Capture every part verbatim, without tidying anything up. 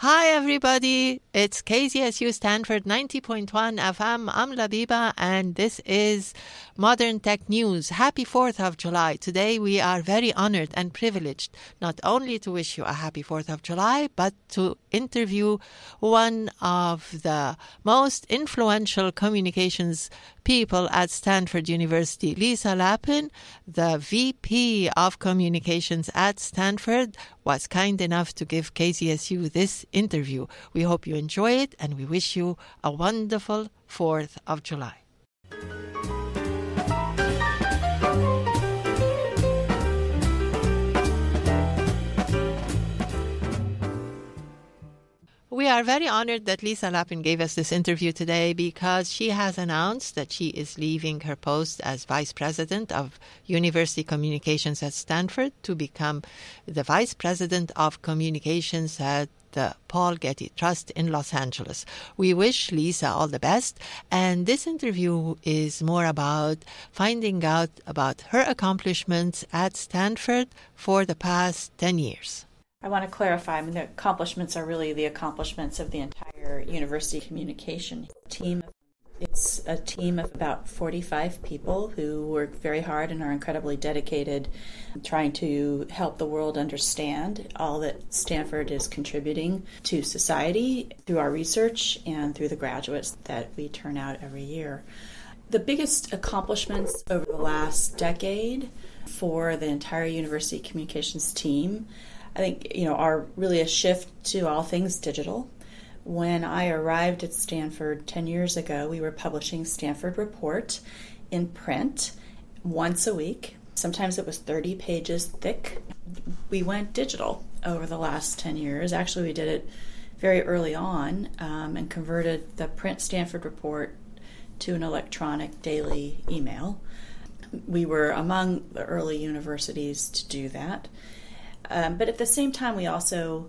Hi, everybody. It's K Z S U Stanford ninety point one F M. I'm Labiba, and this is Modern Tech News. Happy fourth of July. Today, we are very honored and privileged not only to wish you a happy fourth of July, but to interview one of the most influential communications people at Stanford University. Lisa Lapin, the V P of Communications at Stanford, was kind enough to give K Z S U this interview. We hope you enjoy it, and we wish you a wonderful fourth of July. We are very honored that Lisa Lapin gave us this interview today because she has announced that she is leaving her post as Vice President of University Communications at Stanford to become the Vice President of Communications at the Paul Getty Trust in Los Angeles. We wish Lisa all the best, and this interview is more about finding out about her accomplishments at Stanford for the past ten years. I want to clarify, I mean, the accomplishments are really the accomplishments of the entire university communication team. It's a team of about forty-five people who work very hard and are incredibly dedicated, trying to help the world understand all that Stanford is contributing to society through our research and through the graduates that we turn out every year. The biggest accomplishments over the last decade for the entire university communications team, I think, you know, are really a shift to all things digital. When I arrived at Stanford ten years ago, we were publishing Stanford Report in print once a week. Sometimes it was thirty pages thick. We went digital over the last ten years. Actually, we did it very early on um, and converted the print Stanford Report to an electronic daily email. We were among the early universities to do that. Um, but at the same time, we also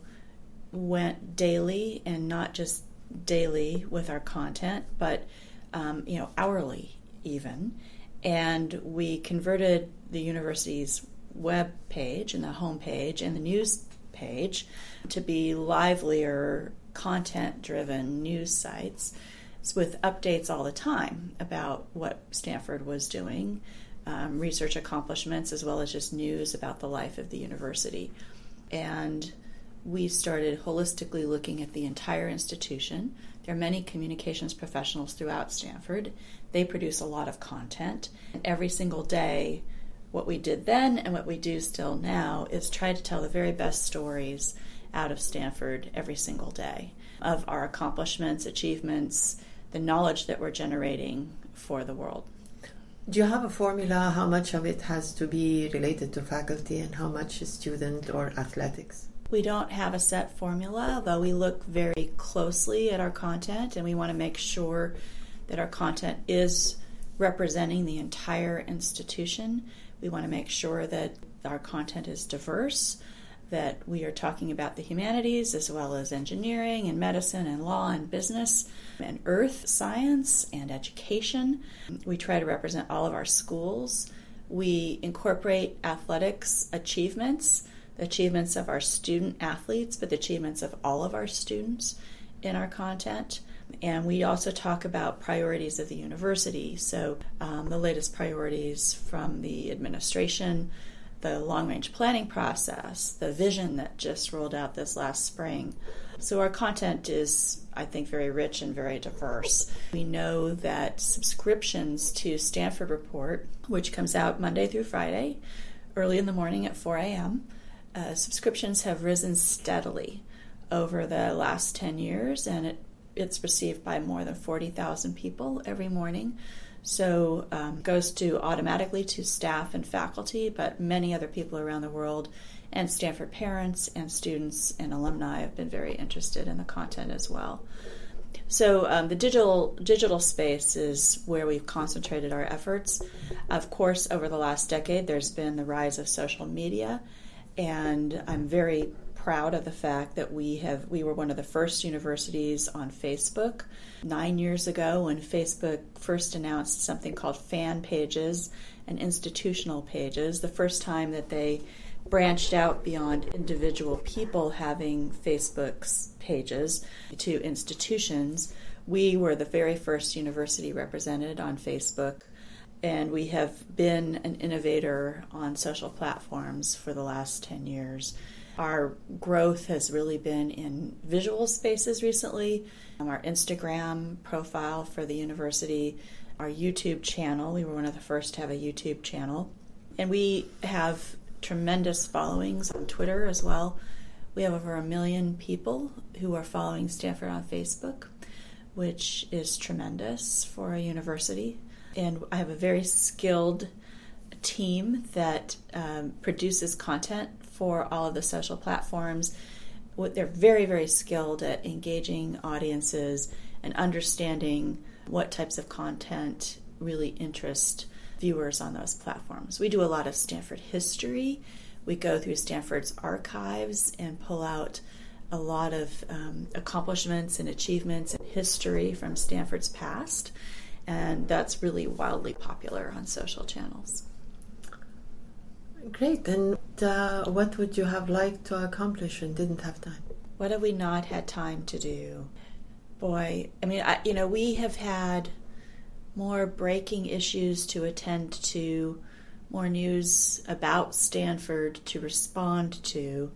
went daily, and not just daily with our content, but um, you know, hourly even. And we converted the university's web page and the home page and the news page to be livelier, content-driven news sites with updates all the time about what Stanford was doing. Um, research accomplishments, as well as just news about the life of the university. And we started holistically looking at the entire institution. There are many communications professionals throughout Stanford. They produce a lot of content. And every single day, what we did then and what we do still now is try to tell the very best stories out of Stanford every single day of our accomplishments, achievements, the knowledge that we're generating for the world. Do you have a formula how much of it has to be related to faculty and how much is student or athletics? We don't have a set formula, though we look very closely at our content, and we want to make sure that our content is representing the entire institution. We want to make sure that our content is diverse, that we are talking about the humanities as well as engineering and medicine and law and business and earth science and education. We try to represent all of our schools. We incorporate athletics achievements, the achievements of our student athletes, but the achievements of all of our students in our content. And we also talk about priorities of the university. So um, the latest priorities from the administration, the long-range planning process, the vision that just rolled out this last spring. So our content is, I think, very rich and very diverse. We know that subscriptions to Stanford Report, which comes out Monday through Friday, early in the morning at four a.m., uh, subscriptions have risen steadily over the last ten years, and it, it's received by more than forty thousand people every morning. So um, goes to automatically to staff and faculty, but many other people around the world, and Stanford parents and students and alumni have been very interested in the content as well. So um, the digital digital space is where we've concentrated our efforts. Of course, over the last decade, there's been the rise of social media, and I'm very proud of the fact that we have we were one of the first universities on Facebook. Nine years ago, when Facebook first announced something called fan pages and institutional pages, the first time that they branched out beyond individual people having Facebook's pages to institutions. We were the very first university represented on Facebook, and we have been an innovator on social platforms for the last ten years. Our growth has really been in visual spaces recently. Um, our Instagram profile for the university, our YouTube channel, we were one of the first to have a YouTube channel. And we have tremendous followings on Twitter as well. We have over a million people who are following Stanford on Facebook, which is tremendous for a university. And I have a very skilled team that um, produces content for all of the social platforms. They're very, very skilled at engaging audiences and understanding what types of content really interest viewers on those platforms. We do a lot of Stanford history. We go through Stanford's archives and pull out a lot of um, accomplishments and achievements and history from Stanford's past, and that's really wildly popular on social channels. Great. And uh, what would you have liked to accomplish and didn't have time? What have we not had time to do? Boy, I mean, I, you know, we have had more breaking issues to attend to, more news about Stanford to respond to.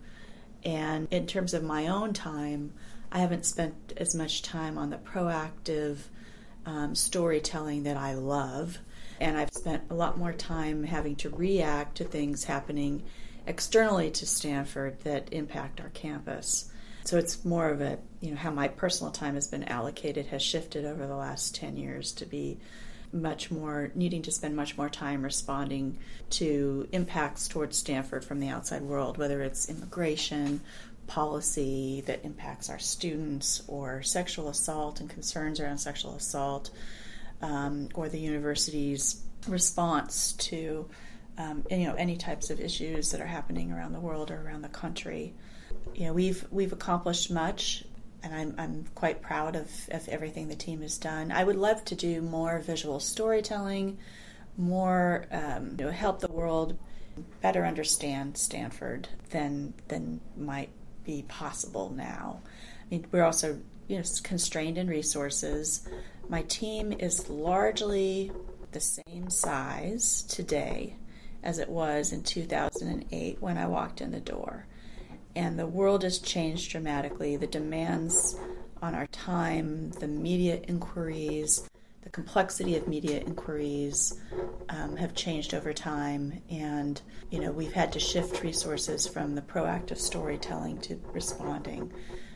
And in terms of my own time, I haven't spent as much time on the proactive um, storytelling that I love. And I've spent a lot more time having to react to things happening externally to Stanford that impact our campus. So it's more of a, you know, how my personal time has been allocated has shifted over the last ten years to be much more, needing to spend much more time responding to impacts towards Stanford from the outside world, whether it's immigration, policy that impacts our students, or sexual assault and concerns around sexual assault, um, or the university's response to um, you know, any types of issues that are happening around the world or around the country. You know, we've we've accomplished much, and I'm I'm quite proud of, of everything the team has done. I would love to do more visual storytelling, more um, you know, help the world better understand Stanford than than might be possible now. I mean, we're also, you know, constrained in resources. My team is largely the same size today as it was in two thousand eight when I walked in the door. And the world has changed dramatically. The demands on our time, the media inquiries, the complexity of media inquiries um, have changed over time. And, you know, we've had to shift resources from the proactive storytelling to responding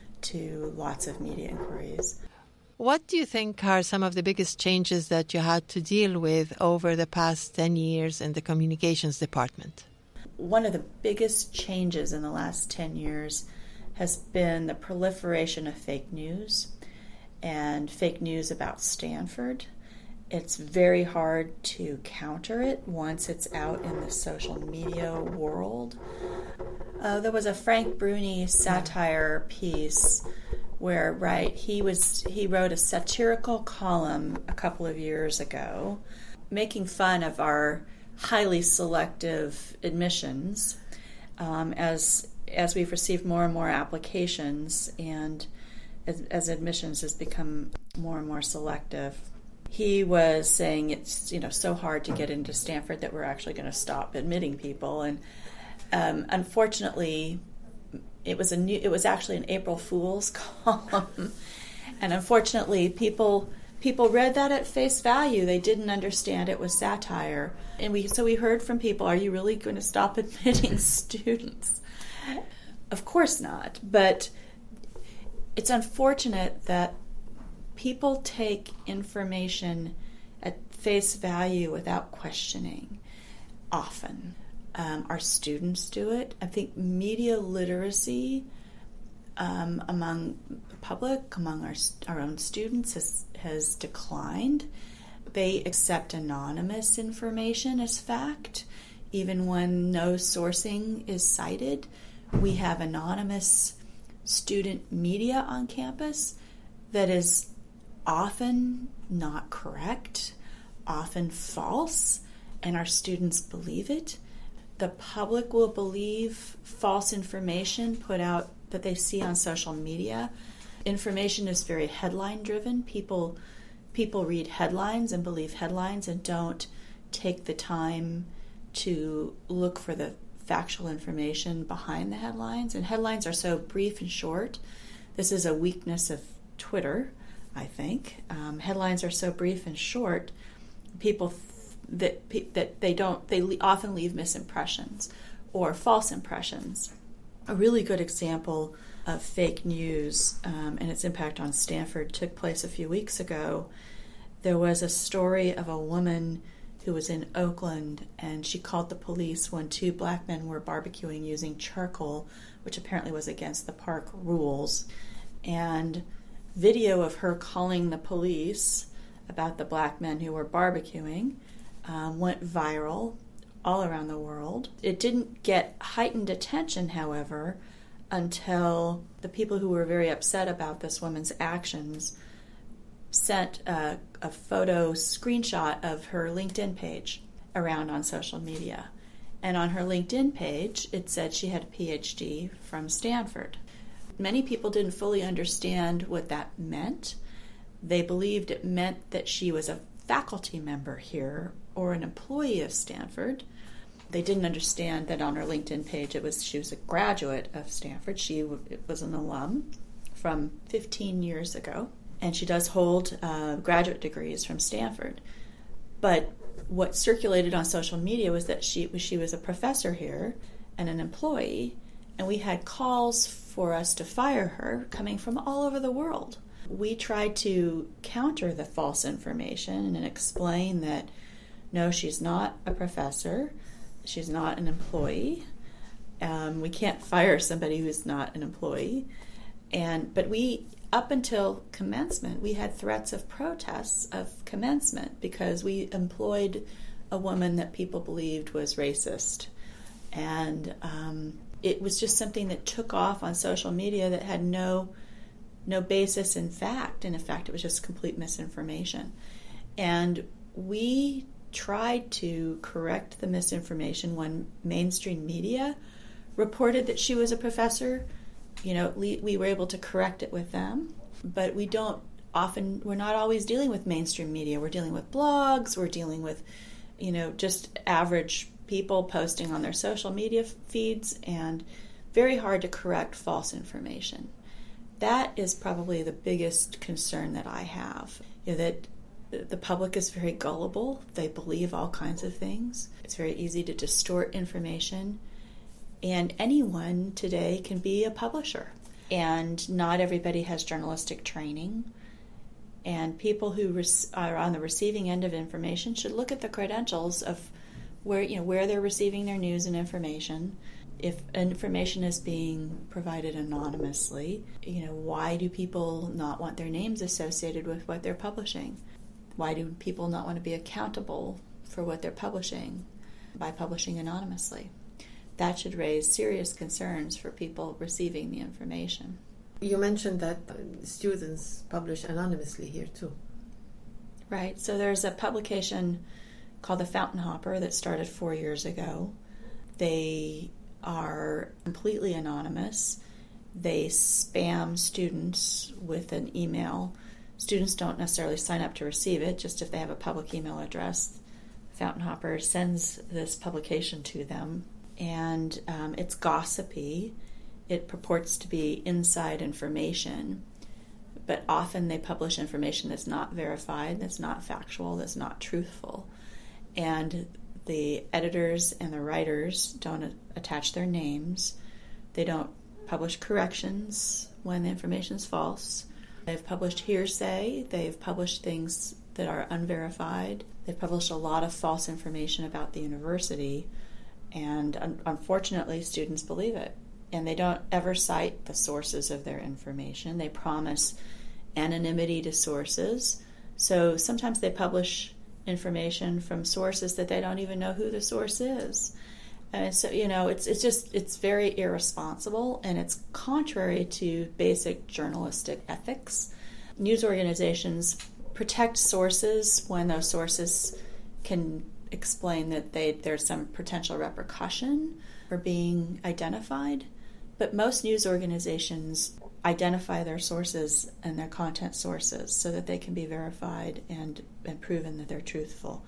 to lots of media inquiries. What do you think are some of the biggest changes that you had to deal with over the past ten years in the communications department? One of the biggest changes in the last ten years has been the proliferation of fake news and fake news about Stanford. It's very hard to counter it once it's out in the social media world. Uh, there was a Frank Bruni satire piece where, right, he was he wrote a satirical column a couple of years ago making fun of our highly selective admissions um, as as we've received more and more applications and as, as admissions has become more and more selective. He was saying it's, you know, so hard to get into Stanford that we're actually going to stop admitting people, and um, unfortunately it was a new it was actually an April Fool's column, and unfortunately people People read that at face value. They didn't understand it was satire. And we so we heard from people, are you really going to stop admitting students? Of course not. But it's unfortunate that people take information at face value without questioning often. Um, our students do it. I think media literacy Um, among the public, among our our own students, has has declined. They accept anonymous information as fact, even when no sourcing is cited. We have anonymous student media on campus that is often not correct, often false, and our students believe it. the public will believe false information put out that they see on social media. Information is very headline driven. People people read headlines and believe headlines and don't take the time to look for the factual information behind the headlines. And headlines are so brief and short. This is a weakness of Twitter, I think. Um, headlines are so brief and short. People th- that that they don't they le- often leave misimpressions or false impressions. A really good example of fake news um, and its impact on Stanford took place a few weeks ago. There was a story of a woman who was in Oakland, and she called the police when two black men were barbecuing using charcoal, which apparently was against the park rules. And video of her calling the police about the black men who were barbecuing um, went viral all around the world. It didn't get heightened attention, however, until the people who were very upset about this woman's actions sent a, a photo screenshot of her LinkedIn page around on social media. And on her LinkedIn page, it said she had a P H D from Stanford. Many people didn't fully understand what that meant. They believed it meant that she was a faculty member here or an employee of Stanford. They didn't understand that on her LinkedIn page it was she was a graduate of Stanford. She was an alum from fifteen years ago, and she does hold uh, graduate degrees from Stanford. But what circulated on social media was that she was she was a professor here and an employee, and we had calls for us to fire her coming from all over the world. We tried to counter the false information and explain that no, she's not a professor. She's not an employee. Um, we can't fire somebody who's not an employee. And but we, up until commencement, we had threats of protests of commencement because we employed a woman that people believed was racist. And um, it was just something that took off on social media that had no no basis in fact. And in fact, it was just complete misinformation. And we tried to correct the misinformation when mainstream media reported that she was a professor. You know, we were able to correct it with them, but we don't often, we're not always dealing with mainstream media. We're dealing with blogs, we're dealing with, you know, just average people posting on their social media feeds, and very hard to correct false information. That is probably the biggest concern that I have, you know, that the public is very gullible. They believe all kinds of things. It's very easy to distort information. And anyone today can be a publisher. And not everybody has journalistic training. And people who re- are on the receiving end of information should look at the credentials of where, you know, where they're receiving their news and information. If information is being provided anonymously, you know, why do people not want their names associated with what they're publishing? Why do people not want to be accountable for what they're publishing by publishing anonymously? That should raise serious concerns for people receiving the information. You mentioned that students publish anonymously here too. Right. So there's a publication called The Fountain Hopper that started four years ago. They are completely anonymous. They spam students with an email. Students don't necessarily sign up to receive it, just if they have a public email address. Fountain Hopper sends this publication to them, and um, it's gossipy. It purports to be inside information, but often they publish information that's not verified, that's not factual, that's not truthful. And the editors and the writers don't attach their names. They don't publish corrections when the information is false. They've published hearsay. They've published things that are unverified. They've published a lot of false information about the university, and un- unfortunately, students believe it. And they don't ever cite the sources of their information. They promise anonymity to sources. So sometimes they publish information from sources that they don't even know who the source is. And so, you know, it's it's just, it's very irresponsible, and it's contrary to basic journalistic ethics. News organizations protect sources when those sources can explain that they, there's some potential repercussion for being identified. But most news organizations identify their sources and their content sources so that they can be verified and, and proven that they're truthful.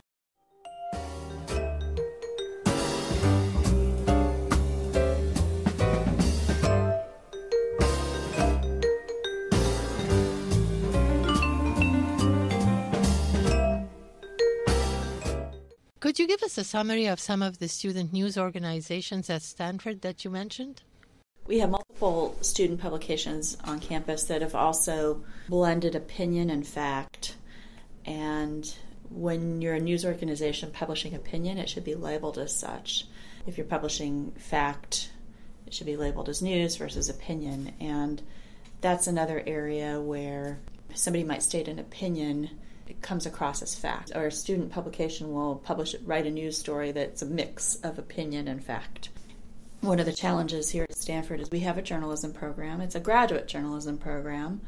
Could you give us a summary of some of the student news organizations at Stanford that you mentioned? We have multiple student publications on campus that have also blended opinion and fact. And when you're a news organization publishing opinion, it should be labeled as such. If you're publishing fact, it should be labeled as news versus opinion. And that's another area where somebody might state an opinion, it comes across as fact. Or a student publication will publish, write a news story that's a mix of opinion and fact. One of the challenges here at Stanford is we have a journalism program. It's a graduate journalism program,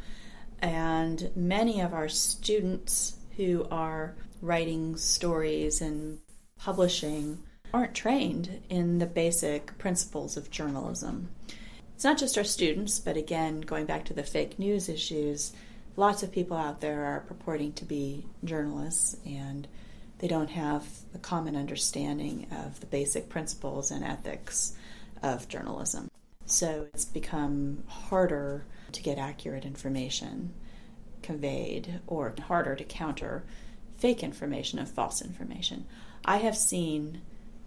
and many of our students who are writing stories and publishing aren't trained in the basic principles of journalism. It's not just our students, but again, going back to the fake news issues, lots of people out there are purporting to be journalists, and they don't have a common understanding of the basic principles and ethics of journalism. So it's become harder to get accurate information conveyed, or harder to counter fake information and false information. I have seen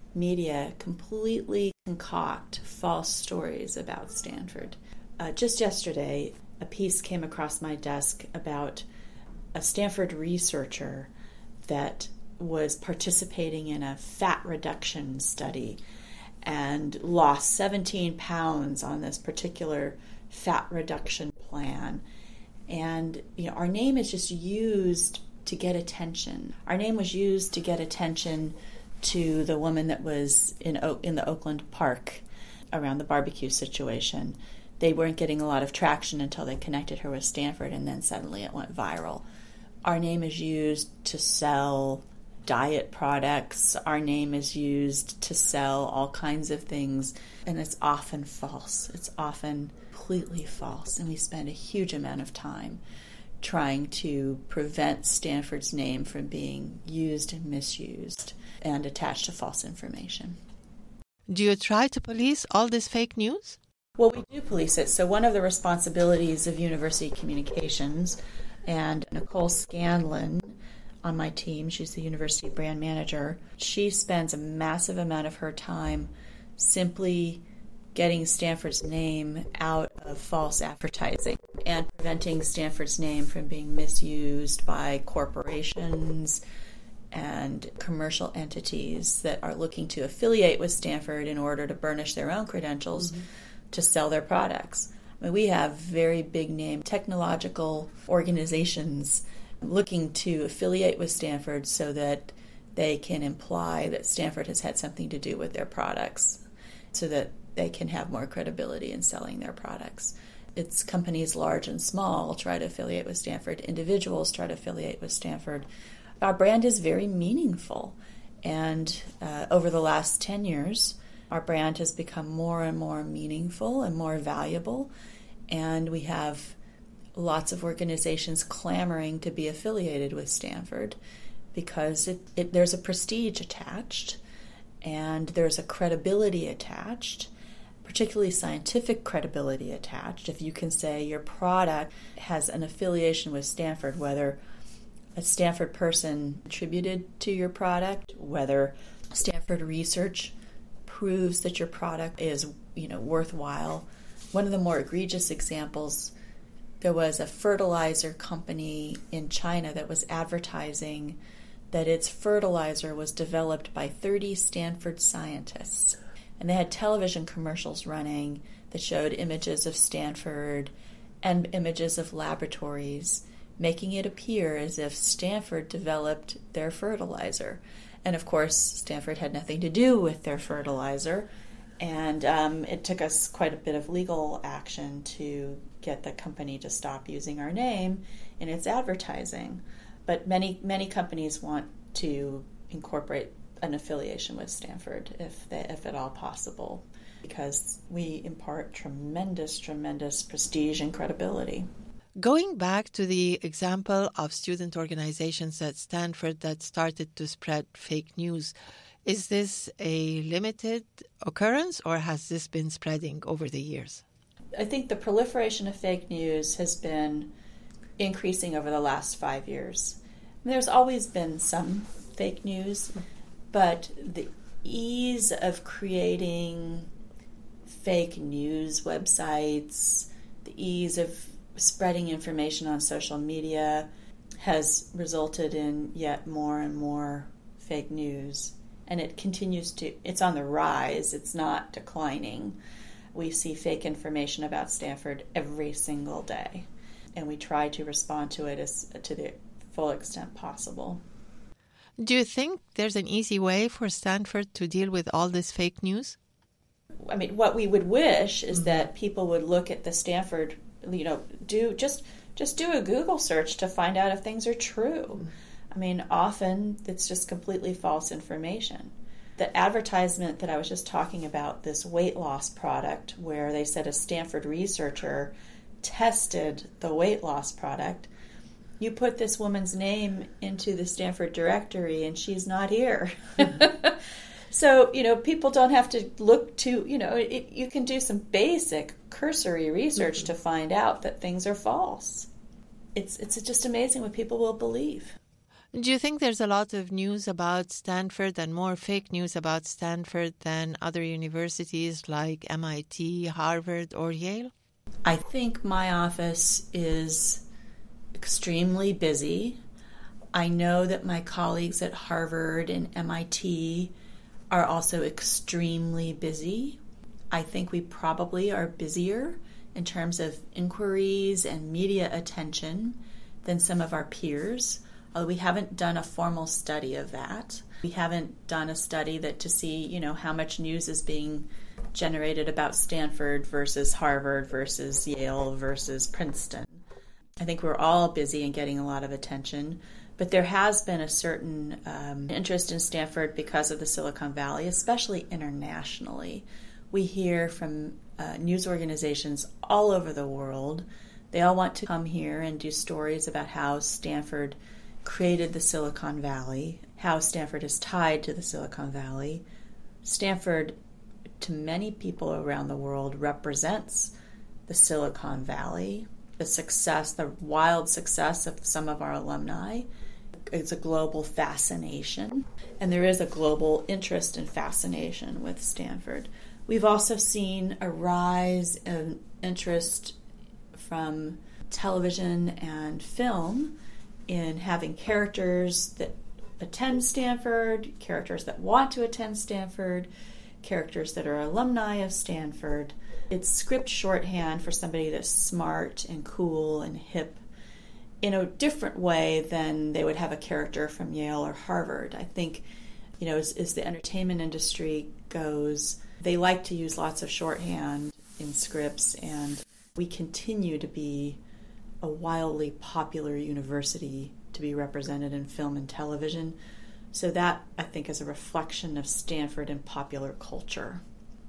media completely concoct false stories about Stanford. Uh, just yesterday, a piece came across my desk about a Stanford researcher that was participating in a fat reduction study and lost seventeen pounds on this particular fat reduction plan. And you know, our name is just used to get attention. Our name was used to get attention to the woman that was in o- in the Oakland Park around the barbecue situation. They weren't getting a lot of traction until they connected her with Stanford, and then suddenly it went viral. Our name is used to sell diet products. Our name is used to sell all kinds of things, and it's often false. It's often completely false, and we spend a huge amount of time trying to prevent Stanford's name from being used and misused and attached to false information. Do you try to police all this fake news? Well, we do police it. So one of the responsibilities of university communications, and Nicole Scanlon on my team, she's the university brand manager, she spends a massive amount of her time simply getting Stanford's name out of false advertising and preventing Stanford's name from being misused by corporations and commercial entities that are looking to affiliate with Stanford in order to burnish their own credentials mm-hmm. to sell their products. I mean, we have very big name technological organizations looking to affiliate with Stanford so that they can imply that Stanford has had something to do with their products so that they can have more credibility in selling their products. It's companies large and small try to affiliate with Stanford. Individuals try to affiliate with Stanford. Our brand is very meaningful. And uh, over the last ten years, our brand has become more and more meaningful and more valuable. And we have lots of organizations clamoring to be affiliated with Stanford because it, it, there's a prestige attached and there's a credibility attached, particularly scientific credibility attached. If you can say your product has an affiliation with Stanford, whether a Stanford person attributed to your product, whether Stanford research proves that your product is, you know, worthwhile. One of the more egregious examples, there was a fertilizer company in China that was advertising that its fertilizer was developed by thirty Stanford scientists. And they had television commercials running that showed images of Stanford and images of laboratories, making it appear as if Stanford developed their fertilizer. And of course, Stanford had nothing to do with their fertilizer. And um, it took us quite a bit of legal action to get the company to stop using our name in its advertising. But many, many companies want to incorporate an affiliation with Stanford, if they, if at all possible, because we impart tremendous, tremendous prestige and credibility. Going back to the example of student organizations at Stanford that started to spread fake news, is this a limited occurrence or has this been spreading over the years? I think the proliferation of fake news has been increasing over the last five years. There's always been some fake news, but the ease of creating fake news websites, the ease of spreading information on social media has resulted in yet more and more fake news. And it continues to, it's on the rise, it's not declining. We see fake information about Stanford every single day, and we try to respond to it as to the full extent possible. Do you think there's an easy way for Stanford to deal with all this fake news? I mean, what we would wish is that people would look at the Stanford, you know, do just just do a Google search to find out if things are true. I mean, often it's just completely false information. The advertisement that I was just talking about, this weight loss product, where they said a Stanford researcher tested the weight loss product, you put this woman's name into the Stanford directory and she's not here. Mm-hmm. So, you know, people don't have to look to, you know, it, you can do some basic cursory research mm-hmm. to find out that things are false. It's it's just amazing what people will believe. Do you think there's a lot of news about Stanford and more fake news about Stanford than other universities like M I T, Harvard, or Yale? I think my office is extremely busy. I know that my colleagues at Harvard and M I T are also extremely busy. I think we probably are busier in terms of inquiries and media attention than some of our peers. Although we haven't done a formal study of that. We haven't done a study that to see, you know, how much news is being generated about Stanford versus Harvard versus Yale versus Princeton. I think we're all busy and getting a lot of attention, but there has been a certain um, interest in Stanford because of the Silicon Valley, especially internationally. We hear from uh, news organizations all over the world. They all want to come here and do stories about how Stanford created the Silicon Valley, how Stanford is tied to the Silicon Valley. Stanford, to many people around the world, represents the Silicon Valley, the success, the wild success of some of our alumni. It's a global fascination, and there is a global interest and fascination with Stanford. We've also seen a rise in interest from television and film in having characters that attend Stanford, characters that want to attend Stanford, characters that are alumni of Stanford. It's script shorthand for somebody that's smart and cool and hip in a different way than they would have a character from Yale or Harvard. I think, you know, as, as the entertainment industry goes, they like to use lots of shorthand in scripts, and we continue to be a wildly popular university to be represented in film and television. So that, I think, is a reflection of Stanford and popular culture.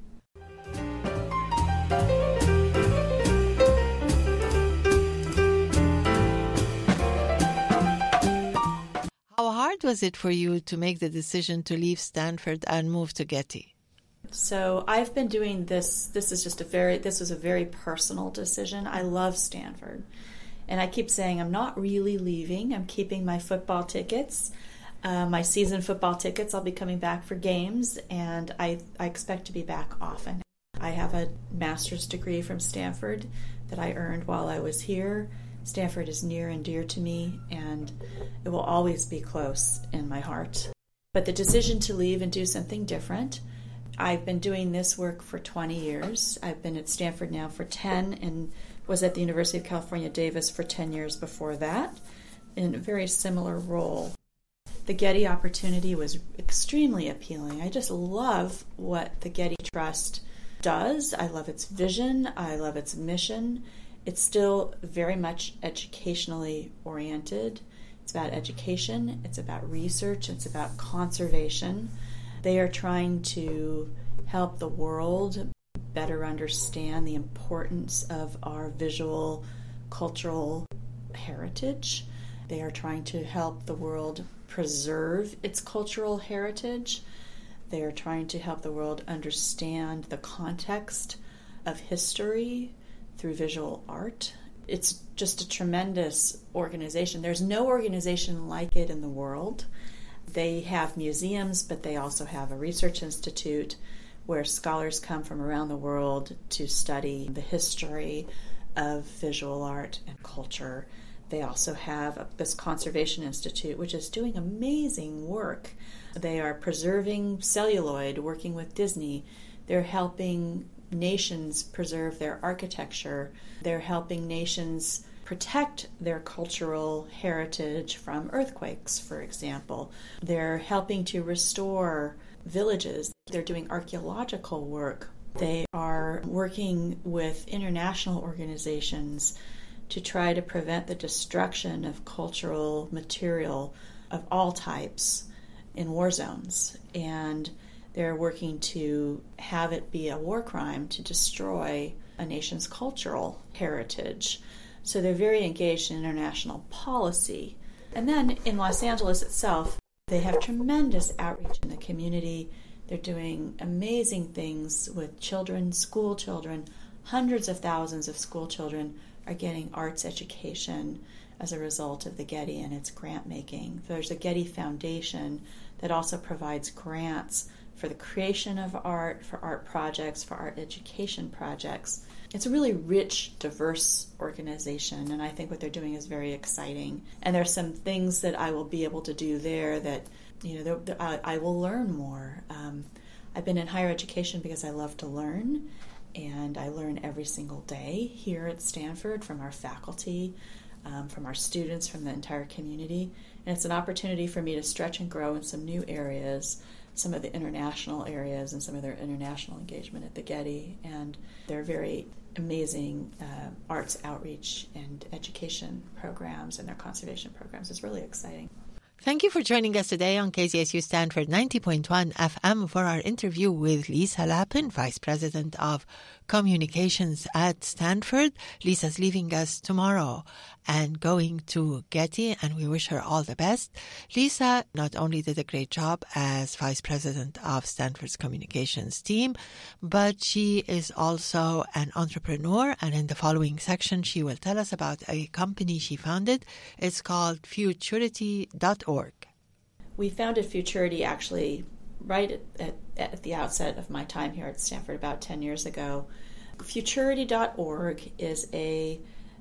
How hard was it for you to make the decision to leave Stanford and move to Getty? So I've been doing this, this is just a very, this was a very personal decision. I love Stanford. And I keep saying I'm not really leaving. I'm keeping my football tickets, uh, my season football tickets. I'll be coming back for games, and I, I expect to be back often. I have a master's degree from Stanford that I earned while I was here. Stanford is near and dear to me, and it will always be close in my heart. But the decision to leave and do something different, I've been doing this work for twenty years. I've been at Stanford now for ten, and was at the University of California, Davis for ten years before that, in a very similar role. The Getty opportunity was extremely appealing. I just love what the Getty Trust does. I love its vision. I love its mission. It's still very much educationally oriented. It's about education, it's about research, it's about conservation. They are trying to help the world better understand the importance of our visual cultural heritage. They are trying to help the world preserve its cultural heritage. They are trying to help the world understand the context of history through visual art. It's just a tremendous organization. There's no organization like it in the world. They have museums, but they also have a research institute where scholars come from around the world to study the history of visual art and culture. They also have this Conservation Institute, which is doing amazing work. They are preserving celluloid, working with Disney. They're helping nations preserve their architecture. They're helping nations protect their cultural heritage from earthquakes, for example. They're helping to restore villages. They're doing archaeological work. They are working with international organizations to try to prevent the destruction of cultural material of all types in war zones. And they're working to have it be a war crime to destroy a nation's cultural heritage. So they're very engaged in international policy. And then in Los Angeles itself, they have tremendous outreach in the community. They're doing amazing things with children, school children. Hundreds of thousands of school children are getting arts education as a result of the Getty and its grant making. There's a Getty Foundation that also provides grants for the creation of art, for art projects, for art education projects. It's a really rich, diverse organization, and I think what they're doing is very exciting. And there's some things that I will be able to do there that, you know, I, I will learn more. Um, I've been in higher education because I love to learn, and I learn every single day here at Stanford from our faculty, um, from our students, from the entire community. And it's an opportunity for me to stretch and grow in some new areas, some of the international areas and some of their international engagement at the Getty. And they're very amazing uh, arts outreach and education programs, and their conservation programs. It's really exciting. Thank you for joining us today on K Z S U Stanford ninety point one F M for our interview with Lisa Lappin, Vice President of Communications at Stanford. Lisa's leaving us tomorrow and going to Getty, and we wish her all the best. Lisa not only did a great job as Vice President of Stanford's communications team, but she is also an entrepreneur, and in the following section she will tell us about a company she founded. It's called Futurity dot org. We founded Futurity actually right at, at, at the outset of my time here at Stanford about ten years ago. Futurity dot org is a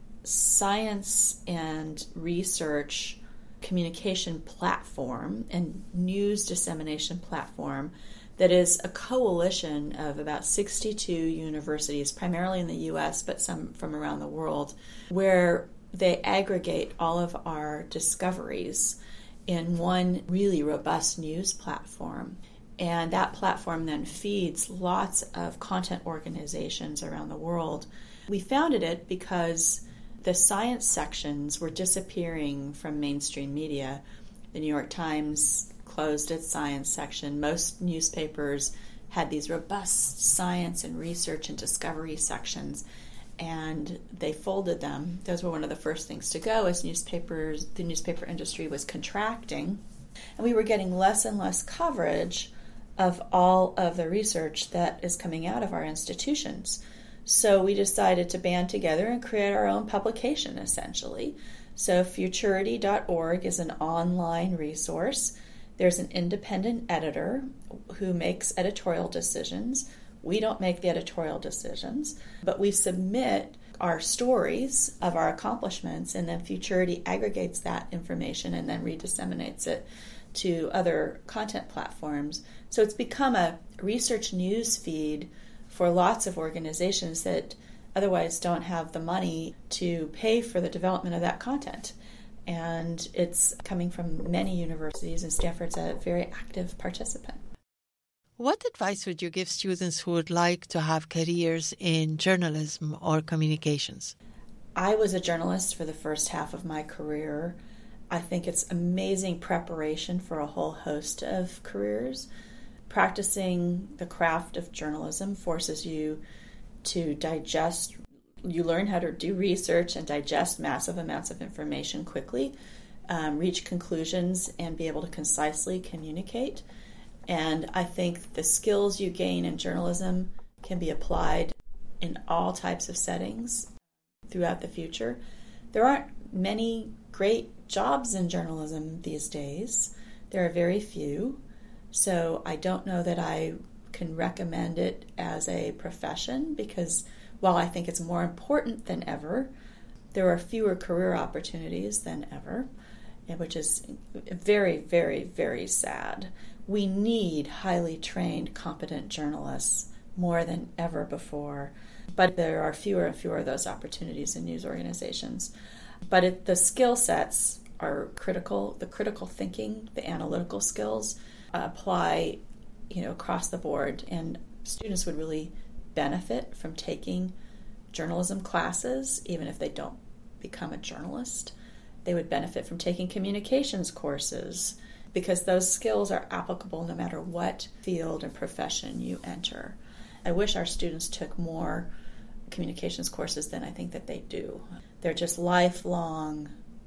science and research communication platform and news dissemination platform that is a coalition of about sixty-two universities, primarily in the U S, but some from around the world, where they aggregate all of our discoveries in one really robust news platform. And that platform then feeds lots of content organizations around the world. We founded it because the science sections were disappearing from mainstream media. The New York Times closed its science section. Most newspapers had these robust science and research and discovery sections, and they folded them. Those were one of the first things to go as newspapers, the newspaper industry was contracting, and we were getting less and less coverage of all of the research that is coming out of our institutions. So we decided to band together and create our own publication, essentially. So Futurity dot org is an online resource. There's an independent editor who makes editorial decisions. We don't make the editorial decisions, but we submit our stories of our accomplishments, and then Futurity aggregates that information and then redisseminates it to other content platforms. So it's become a research news feed for lots of organizations that otherwise don't have the money to pay for the development of that content. And it's coming from many universities, and Stanford's a very active participant. What advice would you give students who would like to have careers in journalism or communications? I was a journalist for the first half of my career. I think it's amazing preparation for a whole host of careers. Practicing the craft of journalism forces you to digest, you learn how to do research and digest massive amounts of information quickly, um, reach conclusions, and be able to concisely communicate. And I think the skills you gain in journalism can be applied in all types of settings throughout the future. There aren't many great jobs in journalism these days. There are very few. So I don't know that I can recommend it as a profession, because while I think it's more important than ever, there are fewer career opportunities than ever, which is very, very, very sad. We need highly trained, competent journalists more than ever before, but there are fewer and fewer of those opportunities in news organizations. But it, the skill sets are critical. The critical thinking, the analytical skills apply, you know, across the board, and students would really benefit from taking journalism classes, even if they don't become a journalist. They would benefit from taking communications courses, because those skills are applicable no matter what field and profession you enter. I wish our students took more communications courses than I think that they do. They're just lifelong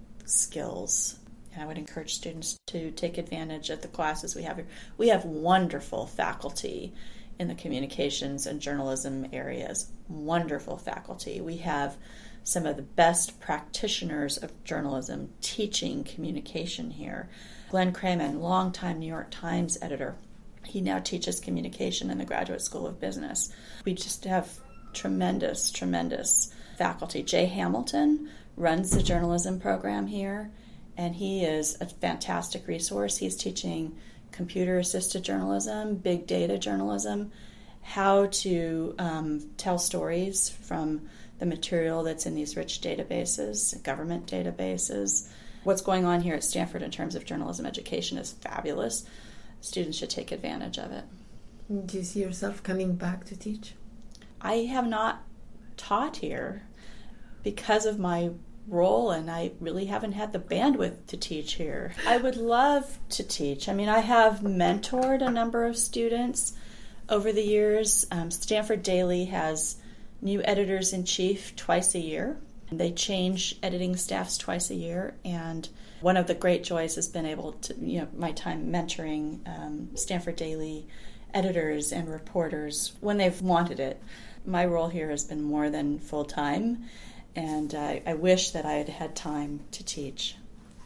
skills. And I would encourage students to take advantage of the classes we have here. We have wonderful faculty in the communications and journalism areas. Wonderful faculty. We have some of the best practitioners of journalism teaching communication here. Glenn Craman, longtime New York Times editor, he now teaches communication in the Graduate School of Business. We just have tremendous, tremendous faculty. Jay Hamilton runs the journalism program here, and he is a fantastic resource. He's teaching computer-assisted journalism, big data journalism, how to um, tell stories from the material that's in these rich databases, government databases. What's going on here at Stanford in terms of journalism education is fabulous. Students should take advantage of it. Do you see yourself coming back to teach? I have not taught here because of my role, and I really haven't had the bandwidth to teach here. I would love to teach. I mean, I have mentored a number of students over the years. Um, Stanford Daily has new editors-in-chief twice a year. They change editing staffs twice a year, and one of the great joys has been able to, you know, my time mentoring um, Stanford Daily editors and reporters when they've wanted it. My role here has been more than full-time, and I, I wish that I had had time to teach.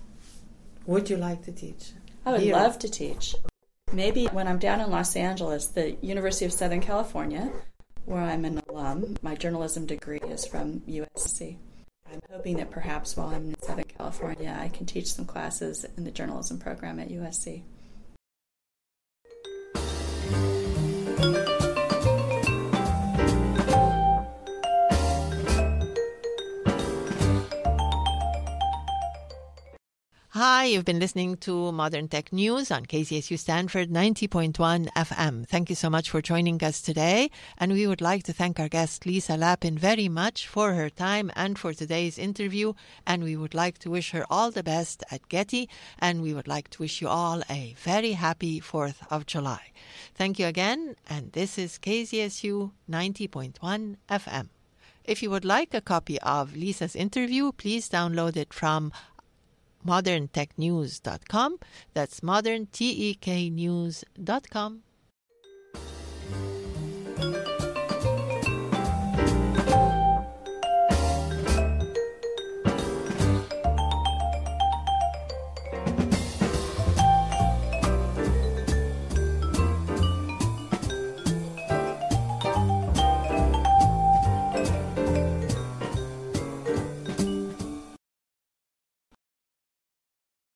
Would you like to teach? I would Here. love to teach. Maybe when I'm down in Los Angeles, the University of Southern California, where I'm an alum, my journalism degree is from U S C. I'm hoping that perhaps while I'm in Southern California, I can teach some classes in the journalism program at U S C. Hi, you've been listening to Modern Tech News on K Z S U Stanford ninety point one F M. Thank you so much for joining us today. And we would like to thank our guest, Lisa Lapin, very much for her time and for today's interview. And we would like to wish her all the best at Getty. And we would like to wish you all a very happy fourth of July. Thank you again. And this is K Z S U ninety point one F M. If you would like a copy of Lisa's interview, please download it from modern tech news dot com. That's modern tech news dot com.